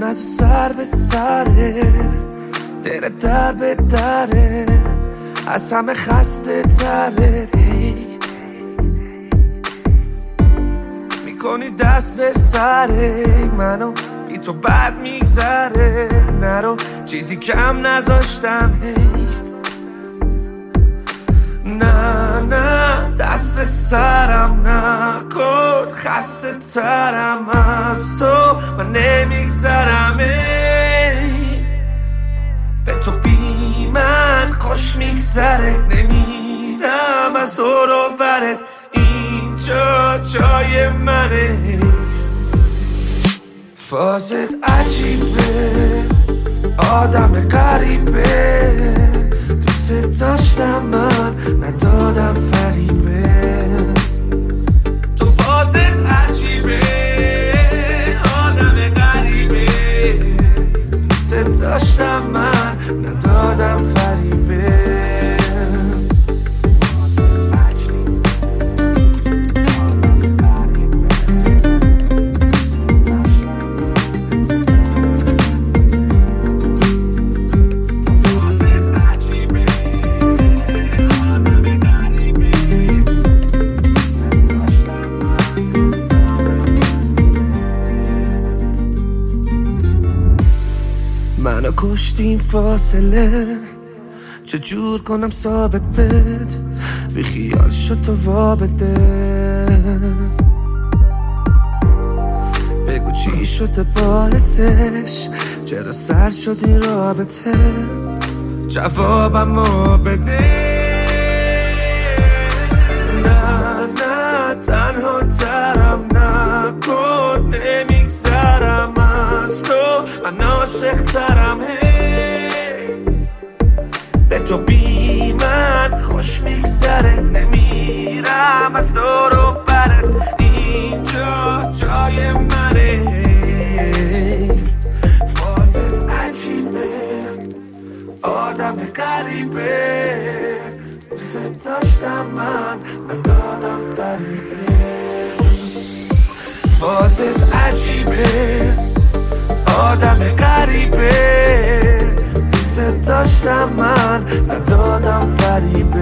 از سر به سره، دل در به دره، از همه خسته تره. میکنی دست به سره منو، بی تو بد میگذره. نرو چیزی کم نذاشتم حیف. نه نه دست به سرم نکن، خسته ترم از تو من نمیگذرم. به تو بی من خوش میگذره، نمیرم از دور و برت، اینجا جای منه. فازت عجیبه، آدم غریبه، دوست داشتم من ندادم فریبت. تو فازت عجیبه، آدم غریبه، دوست داشتم من ندادم فریبت. منو کشتیم فاصله، چجور کنم ثابت بد، بی خیال شد تو وابده. بگو چی شده باعثش، چرا سر شد این رابطه، جوابمو بده. نه نه تنها ترم نکن، نمیگذرم از تو من عاشق ترم. به تو بی من خوش میگذره، نمیرم از دور و برت، اینجا جای منه. فازت عجیبه، آدم غریبه، دوست داشتم من ندادم فریبت. فازت عجیبه، آدم غریبه، دوست داشتم من ندادم فریبت.